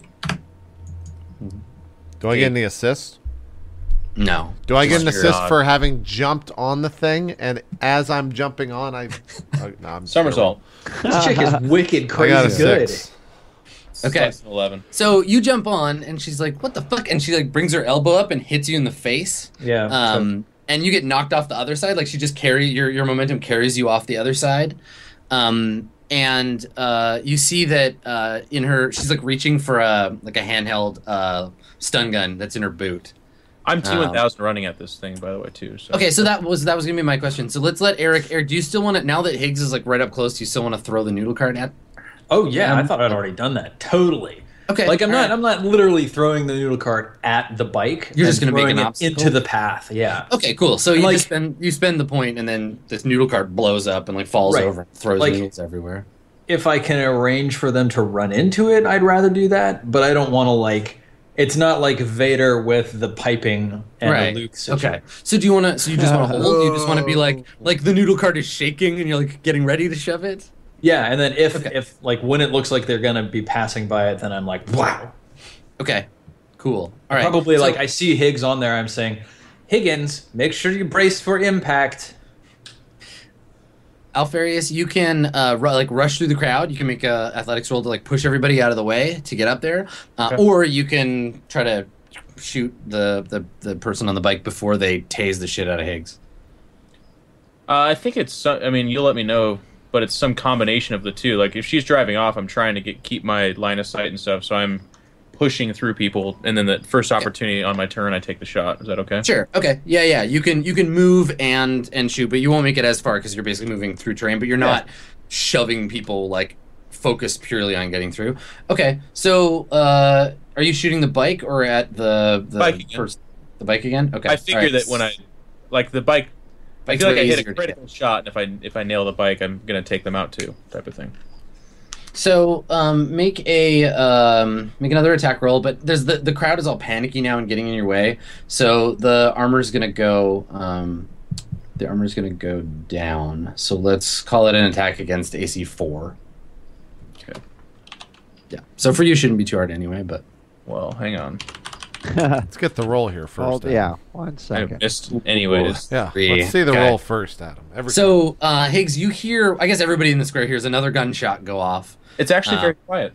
Do I get any assists? No. Do I get an Just assist God. for having jumped on the thing and as I'm jumping on, I? oh, no, I'm Somersault. This chick is wicked I got a crazy good. six. Okay. Less than eleven. So you jump on, and she's like, "What the fuck?" And she like brings her elbow up and hits you in the face. Yeah. Um, and you get knocked off the other side. Like she just carry your your momentum carries you off the other side. Um, and uh, you see that uh, in her, she's like reaching for a like a handheld uh, stun gun that's in her boot. I'm T one thousand running at this thing, by the way, too. So. Okay, so that was that was gonna be my question. So let's let Eric. Eric, do you still want to now that Higgs is like right up close? Do you still want to throw the noodle cart at? Oh yeah, Um, I thought I'd already done that. Totally. Okay, Like I'm all not right. I'm not literally throwing the noodle cart at the bike. You're just I'm gonna make throwing an it obstacle? into the path. Yeah. Okay, cool. So you Like- just spend you spend the point, and then this noodle cart blows up and like falls Right. over, and throws Like- noodles everywhere. If I can arrange for them to run into it, I'd rather do that. But I don't want to like. It's not like Vader with the piping and Right. the Luke situation. Okay. So do you want to? So you just want to hold? You just want to be like like the noodle cart is shaking, and you're like getting ready to shove it. Yeah, and then if Okay. if like when it looks like they're gonna be passing by it, then I'm like, wow. Okay. Cool. All right. Probably So- like I see Higgs on there. I'm saying, Higgins, make sure you brace for impact. Alfarius, you can uh, ru- like rush through the crowd. You can make a athletics roll to like push everybody out of the way to get up there, uh, Okay. or you can try to shoot the, the the person on the bike before they tase the shit out of Higgs. Uh, I think it's. so- I mean, you'll let me know, but it's some combination of the two. Like if she's driving off, I'm trying to get keep my line of sight and stuff, so I'm pushing through people, and then the first opportunity on my turn, I take the shot. Is that okay? Sure. Okay. Yeah. Yeah. You can you can move and and shoot, but you won't make it as far because you're basically moving through terrain. But you're not shoving people like focused purely on getting through. Okay. So uh, are you shooting the bike or at the the Bike again. first the bike again? Okay. I figure all right. that when I like the bike, I Bike's feel like way I hit easier a to critical shot, and if I if I nail the bike, I'm gonna take them out too, type of thing. So um, make a um, make another attack roll, but there's the the crowd is all panicky now and getting in your way. So the armor's gonna go um, the armor's gonna go down. So let's call it an attack against A C four. Okay. Yeah. So for you, shouldn't be too hard anyway. But Well, hang on. Let's get the roll here first. Well, Adam. yeah, one I second. missed anyways. Yeah. Three. Let's see the Okay. roll first, Adam. Every so uh, Higgs, you hear? I guess everybody in the square hears another gunshot go off. It's actually Uh, very quiet.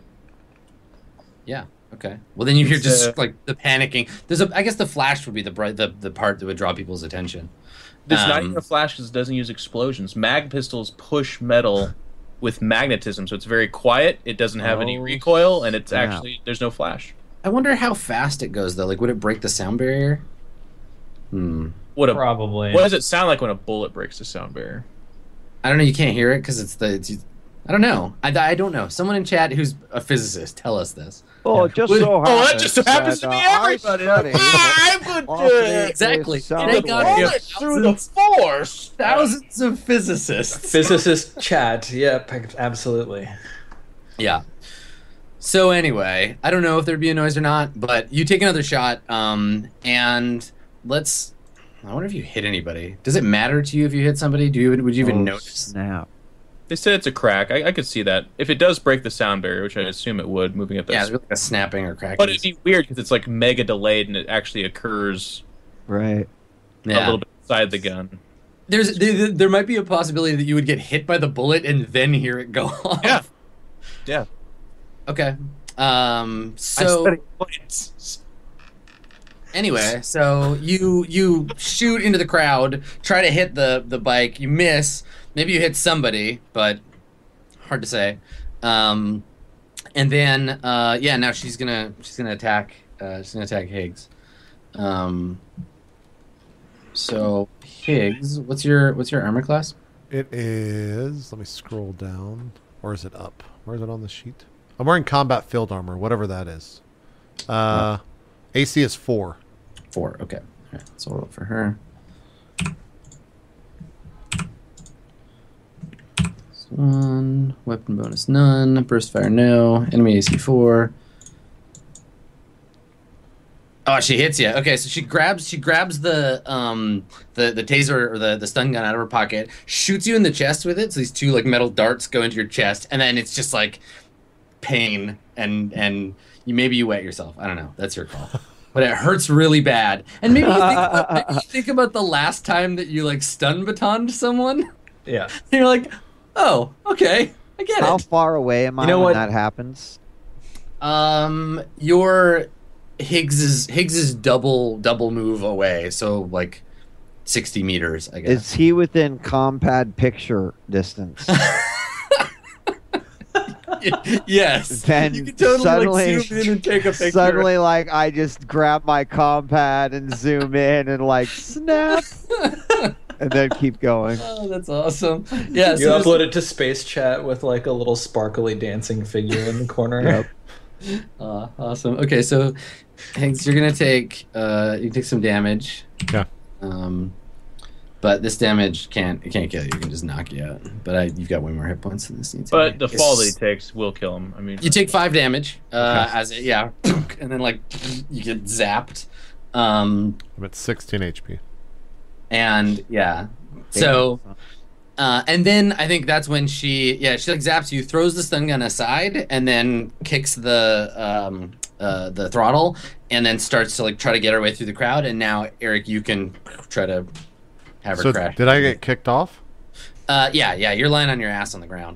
Yeah. Okay. Well, then you hear It's, just uh, like the panicking. There's a. I guess the flash would be the bright the the part that would draw people's attention. It's not um, even a flash because it doesn't use explosions. Mag pistols push metal with magnetism, so it's very quiet. It doesn't have any Oh, recoil, and it's snap. actually there's no flash. I wonder how fast it goes though. Like, would it break the sound barrier? Hmm. What a Probably. what does it sound like when a bullet breaks the sound barrier? I don't know. You can't hear it because it's the. It's, I don't know. I, I don't know. Someone in chat who's a physicist, tell us this. Oh, it just Well, so oh, happens. that just so happens to that, be uh, I everybody. studied I would often do it Exactly. is Thank sound God waves. we have bullet through the force. Thousands of physicists. Physicist chat. Yep, absolutely. Yeah. So anyway, I don't know if there'd be a noise or not, but you take another shot, um, and let's. I wonder if you hit anybody. Does it matter to you if you hit somebody? Do you would you even Oh, notice? Snap. They said it's a crack. I, I could see that if it does break the sound barrier, which I assume it would, moving at Yeah, this. it's like a snapping or cracking. But it'd be weird because it's like mega delayed, and it actually occurs Right. a little bit inside the gun. There's there, there might be a possibility that you would get hit by the bullet and then hear it go off. Yeah. Yeah. Okay. Um. I So studied bullets. anyway, so you you shoot into the crowd, try to hit the the bike, you miss. Maybe you hit somebody, but hard to say. Um, and then uh, yeah, now she's gonna she's gonna attack uh, she's gonna attack Higgs. Um. So Higgs, what's your what's your armor class? It is. Let me scroll down. Or is it up? Where is it on the sheet? I'm wearing combat field armor, whatever that is. Uh, A C is four. Four. Okay. All right. So we'll roll for her. This one. Weapon bonus none. Burst fire no. Enemy A C four. Oh, she hits you. Okay, so she grabs she grabs the um the, the taser or the, the stun gun out of her pocket, shoots you in the chest with it. So these two like metal darts go into your chest, and then it's just like pain and and you maybe you wet yourself. I don't know. That's your call. But it hurts really bad. And maybe you think about, maybe you think about the last time that you like stun batoned someone. Yeah. And you're like, oh, okay, I get How it. far away am I You know when what? that happens? Um, your Higgs is Higgs is double double move away, so like sixty meters, I guess. Is he within compad picture distance? Yes. Then you can totally suddenly, like, zoom in and take a picture. Suddenly, like I just grab my compad and zoom in and like snap, and then keep going. Oh, that's awesome. Yeah, You so upload it to Space Chat with like a little sparkly dancing figure in the corner. Yep. Uh, awesome. Okay, so Hanks, you're gonna take uh, you take some damage. Yeah. Um, but this damage can't it can't kill you. It can just knock you out. But I, you've got way more hit points than this needs. But the fall that he takes will kill him. I mean, You take five damage. Uh, Okay. as it, yeah, and then like you get zapped. Um, I'm at sixteen H P. and yeah, so. Uh, and then I think that's when she, yeah, she like zaps you, throws the stun gun aside, and then kicks the um, uh, the throttle, and then starts to like try to get her way through the crowd. And now Eric, you can try to have her So crash. did I get kicked off? Uh, yeah, yeah, you're lying on your ass on the ground.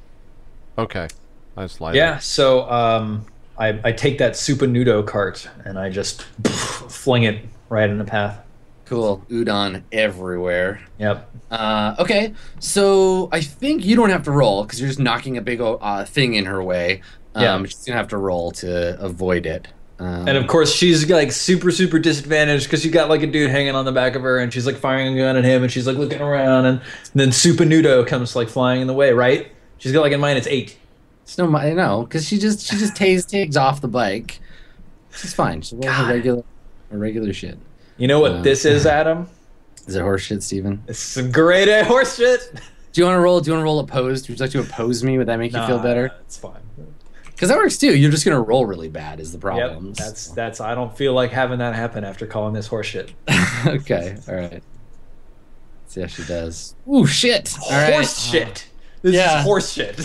Okay. I just lied. Yeah, so um, I, I take that Super Nudo cart and I just fling it right in the path. Cool, udon everywhere. Yep. Uh, okay, so I think you don't have to roll because you're just knocking a big uh, thing in her way. Um, Yeah. She's gonna have to roll to avoid it. Um, And of course, she's like super, super disadvantaged because you got like a dude hanging on the back of her, and she's like firing a gun at him, and she's like looking around, and then Super Nudo comes like flying in the way, right? She's got like in minus eight. It's no, I know, because she just she just tased Tiggs off the bike. She's fine. She rolls her regular, her regular shit. You know what Uh, this is, Adam? Is it horse shit, Steven? It's some grade A horse shit. Do you want to roll? Do you want to roll opposed? Would you like to oppose me? Would that make you feel better? It's fine. Because that works too. You're just gonna roll really bad. Is the Yep. problem? That's that's. I don't feel like having that happen after calling this horse shit. Okay. All right. Let's see how she does. Ooh, shit. All right. Horse shit. This Yeah. is horse shit.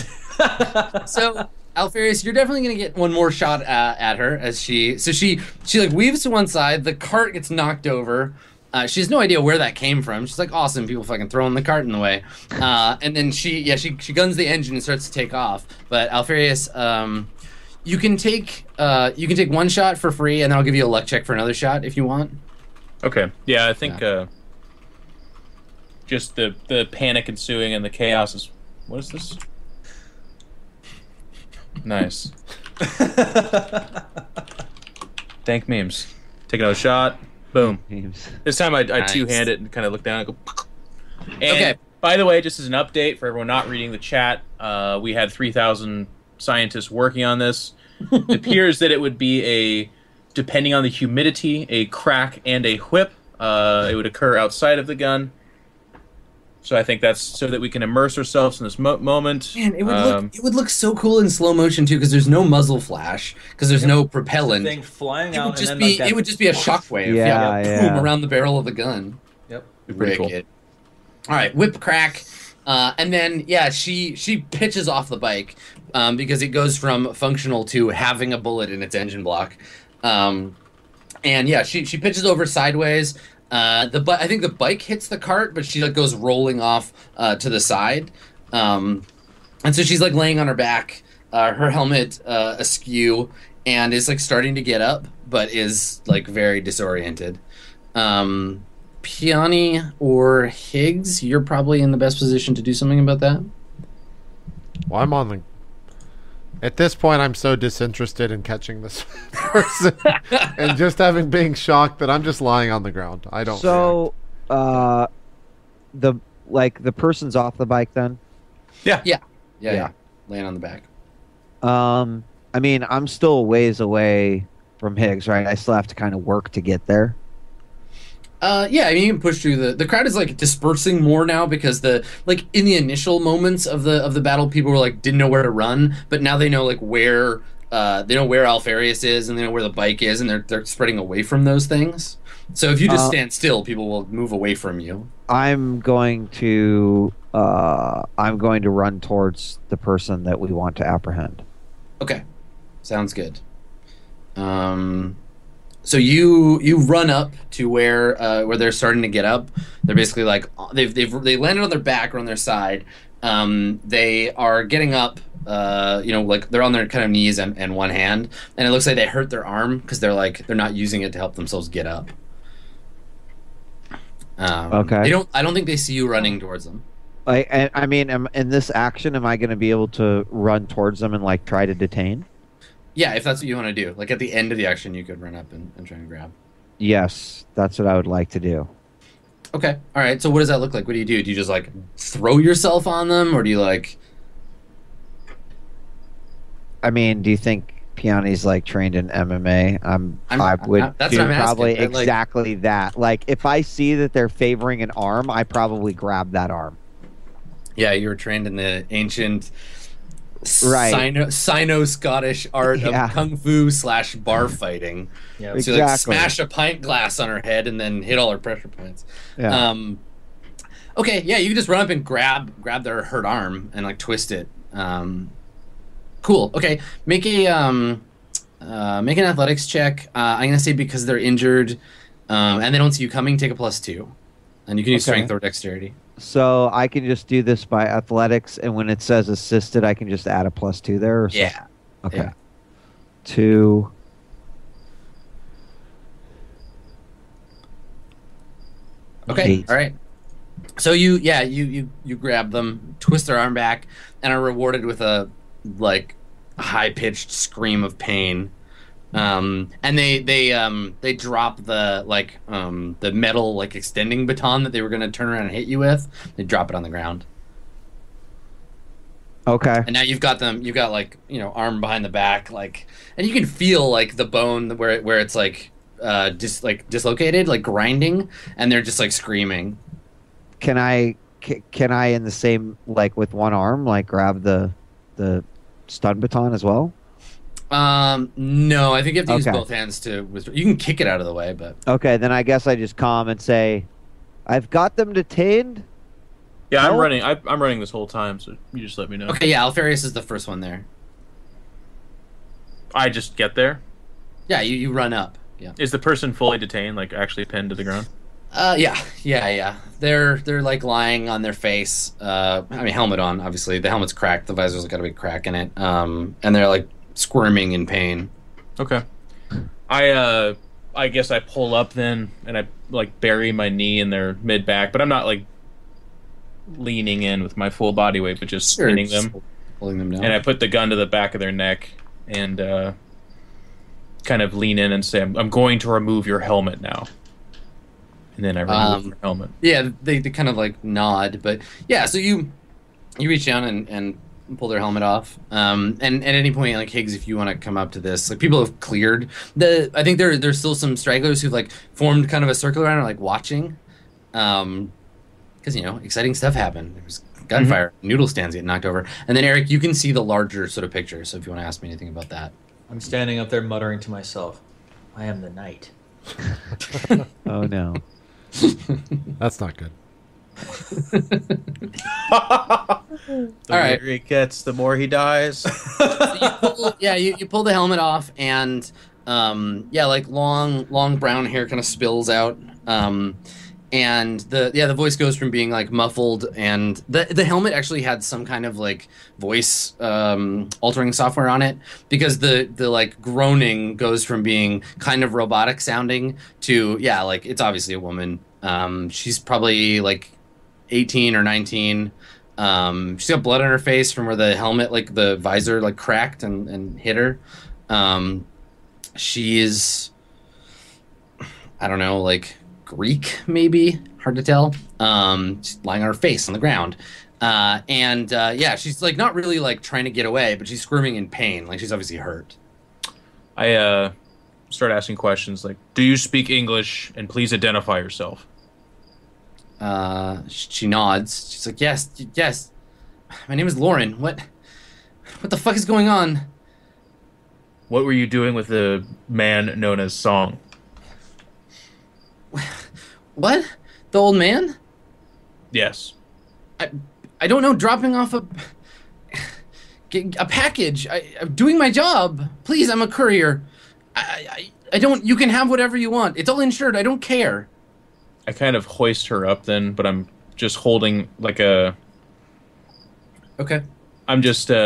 So Alfarius, you're definitely gonna get one more shot at, at her as she. So she she like weaves to one side. The cart gets knocked over. Uh, she has no idea where that came from. She's like, awesome, people fucking throwing the cart in the way. Uh, and then she, yeah, she she guns the engine and starts to take off. But Alfarius, um, you can take uh, you can take one shot for free, and then I'll give you a luck check for another shot if you want. okay. Yeah, I think uh, just the the panic ensuing and the chaos is. What is this? Nice. Thank memes. Take another shot. Boom. Teams. This time I, I Nice. two-hand it and kind of look down and go. And Okay. by the way, just as an update for everyone not reading the chat, uh, we had three thousand scientists working on this. It appears that it would be a, depending on the humidity, a crack and a whip. Uh, it would occur outside of the gun. So I think that's so that we can immerse ourselves in this mo- moment. Man, it would Um, look it would look so cool in slow motion too, because there's no muzzle flash, because there's no propellant. Thing flying It out would just and be then, like, that- it would just be a shockwave. Yeah, boom yeah. around the barrel of the gun. Yep. Pretty cool. Wicked. All right, whip crack, uh, and then yeah, she she pitches off the bike um, because it goes from functional to having a bullet in its engine block, um, and yeah, she she pitches over sideways. Uh, the bi- I think the bike hits the cart, but she like goes rolling off uh, to the side, um, and so she's like laying on her back, uh, her helmet uh, askew, and is like starting to get up, but is like very disoriented. Um, Peony or Higgs, you're probably in the best position to do something about that. Well, I'm on the. At this point, I'm so disinterested in catching this person and just having being shocked that I'm just lying on the ground. I don't. So, uh, the like the person's off the bike then. Yeah, yeah, Yeah. laying on the back. Um, I mean, I'm still a ways away from Higgs, right? I still have to kind of work to get there. Uh, yeah, I mean, you can push through the. The crowd is like dispersing more now because the like in the initial moments of the of the battle, people were like didn't know where to run, but now they know like where uh they know where Alfarius is and they know where the bike is, and they're they're spreading away from those things. So if you just Uh, stand still, people will move away from you. I'm going to uh, I'm going to run towards the person that we want to apprehend. Okay, sounds good. Um, so you you run up to where uh, where they're starting to get up. They're basically like they've they've they landed on their back or on their side. Um, they are getting up uh, you know, like they're on their kind of knees and, and one hand, and it looks like they hurt their arm because they're like they're not using it to help themselves get up. Um, Okay. They don't. I don't think they see you running towards them. Like, I, I mean, am, in this action, am I going to be able to run towards them and like try to detain? Yeah, if that's what you want to do. Like at the end of the action, you could run up and, and try and grab. Yes, that's what I would like to do. Okay. All right. So what does that look like? What do you do? Do you just like throw yourself on them, or do you like? I mean, do you think Piani's like trained in M M A? I'm, I'm- I would I- that's do what I'm asking, probably but, like- exactly that. Like, if I see that they're favoring an arm, I probably grab that arm. Yeah, you were trained in the ancient Right. Sino, Sino-Scottish art Yeah. of kung fu slash bar fighting. Yeah. Ex- So like Exactly. smash a pint glass on her head and then hit all her pressure points. Yeah. Um, okay, yeah, you can just run up and grab grab their hurt arm and like twist it. Um, cool. Okay, make a um, uh, make an athletics check. Uh, I'm gonna say because they're injured um, and they don't see you coming, take a plus two, and you can use Okay. strength or dexterity. So I can just do this by athletics, and when it says assisted, I can just add a plus two there. Or something? Yeah. Okay. yeah. Two. Okay. Eight. All right. So you, yeah, you you you grab them, twist their arm back, and are rewarded with a like high pitched scream of pain. Um, and they they um they drop the like um the metal like extending baton that they were gonna turn around and hit you with. They drop it on the ground, Okay. and now you've got them. You've got like you know arm behind the back, like, and you can feel like the bone where it, where it's like uh dis like dislocated, like grinding, and they're just like screaming. Can I? ca- Can I, in the same like with one arm, like grab the the stun baton as well? Um, no, I think you have to use Okay. both hands to withdraw. You can kick it out of the way, but Okay, then I guess I just calm and say, "I've got them detained." Yeah, I'm No. running. I, I'm running this whole time, so you just let me know. okay, yeah, Alfarius is the first one there. I just get there. Yeah, you, you run up. Yeah. Is the person fully detained, like actually pinned to the ground? Uh, yeah, yeah, yeah. They're they're like lying on their face. Uh, I mean, helmet on. Obviously, the helmet's cracked. The visor's got a big crack in it. Um, and they're like squirming in pain. Okay. I uh, I guess I pull up then, and I like bury my knee in their mid back, but I'm not like leaning in with my full body weight, but just Sure, pinning just them. pulling them down. And I put the gun to the back of their neck and uh, kind of lean in and say, I'm, I'm going to remove your helmet now. And then I remove Um, your helmet. Yeah, they, they kind of like nod, but yeah. So you you reach down and, and pull their helmet off. Um, and at any point, like Higgs, if you want to come up to this, like people have cleared the. I think there there's still some stragglers who've like formed kind of a circle around, or like watching, um, because you know exciting stuff happened. There was gunfire, noodle stands getting knocked over, and then Eric, you can see the larger sort of picture. So if you want to ask me anything about that, I'm standing up there muttering to myself, I am the knight. Oh no. That's not good. The All right. bigger he gets, the more he dies. you pull, yeah, you, you pull the helmet off, and um, yeah, like long, long brown hair kind of spills out, um, and the yeah, the voice goes from being like muffled, and the the helmet actually had some kind of like voice um, altering software on it, because the the like groaning goes from being kind of robotic sounding to yeah, like it's obviously a woman. Um, she's probably like eighteen or nineteen. Um, she's got blood on her face from where the helmet, like the visor, like cracked and, and hit her. Um, she is, I don't know, like Greek, maybe, hard to tell. Um, she's lying on her face on the ground. Uh, and uh, yeah, she's like not really like trying to get away, but she's screaming in pain. Like she's obviously hurt. I uh, start asking questions like, do you speak English? And please identify yourself. Uh, she nods. She's like, yes, yes. My name is Lauren. What, what the fuck is going on? What were you doing with the man known as Song? What? The old man? Yes. I don't know, dropping off a a package. I, I'm doing my job. Please, I'm a courier. I, I I don't. You can have whatever you want. It's all insured. I don't care. I kind of hoist her up then, but I'm just holding like a. Okay. I'm just uh,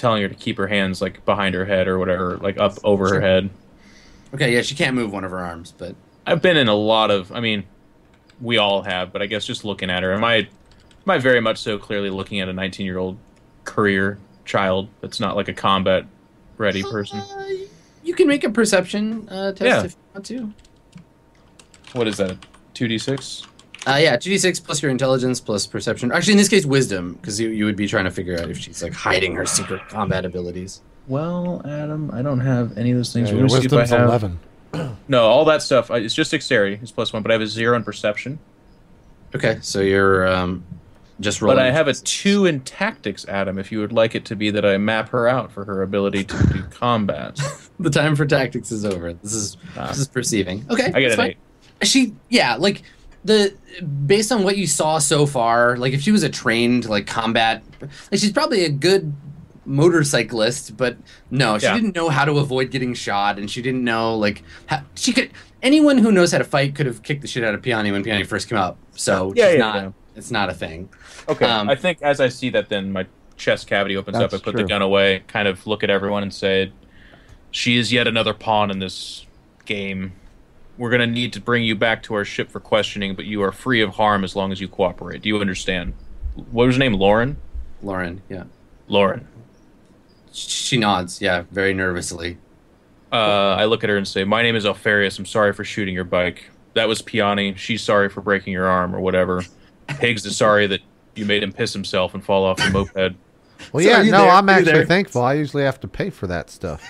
telling her to keep her hands like behind her head or whatever, like up over Sure. her head. Okay, yeah, she can't move one of her arms, but I've been in a lot of. I mean, we all have, but I guess just looking at her, am I, am I very much so clearly looking at a nineteen-year-old career child that's not like a combat ready person? Uh, you can make a perception uh, test Yeah. if you want to. What is that? two d six? Uh, yeah, two d six plus your intelligence plus perception. Actually, in this case, wisdom, because you, you would be trying to figure out if she's like hiding her secret combat abilities. Well, Adam, I don't have any of those things. Yeah, We're your gonna see if I wisdom's have- eleven. No, all that stuff. I- It's just dexterity. It's plus one, but I have a zero in perception. Okay, so you're um, just rolling. But I have a two in tactics, Adam. If you would like it to be that I map her out for her ability to do combat, The time for tactics is over. This is Ah. this is perceiving. Okay, I get that's an fine. eight. She, yeah, like the based on what you saw so far, like if she was a trained like combat, like she's probably a good motorcyclist, but no, she Yeah. didn't know how to avoid getting shot, and she didn't know like how, she could. Anyone who knows how to fight could have kicked the shit out of Piani when Piani first came out. So Yeah, she's yeah, not. yeah. It's not a thing. Okay, Um, I think as I see that, then my chest cavity opens up. That's I put the true. gun away, kind of look at everyone and say, "She is yet another pawn in this game. We're going to need to bring you back to our ship for questioning, but you are free of harm as long as you cooperate. Do you understand?" What was her name? Lauren. Lauren, yeah, Lauren. she nods. Yeah, very nervously. Uh, I look at her and say, "My name is Alfarius. I'm sorry for shooting your bike. That was Piani. She's sorry for breaking your arm or whatever. Higgs is sorry that you made him piss himself and fall off the moped." Well, So yeah, are you no, there? I'm Are you actually there? thankful. I usually have to pay for that stuff.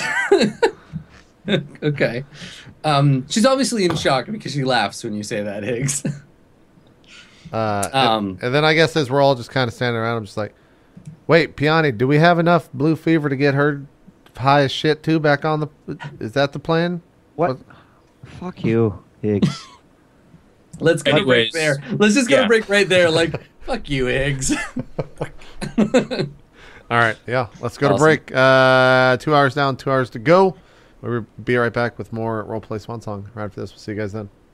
Okay. Um, she's obviously in shock because she laughs when you say that, Higgs. Uh, Um, and, and then I guess as we're all just kind of standing around, I'm just like, wait, Piani, do we have enough blue fever to get her high as shit too back on the? Is that the plan? What? Fuck you, Higgs. Let's go to break Anyways, there. Let's just go to yeah. break right there. Like, fuck you, Higgs. All right, yeah, let's go to Awesome. break. Uh, two hours down, two hours to go. We'll be right back with more Roleplay Swan Song right after this. We'll see you guys then.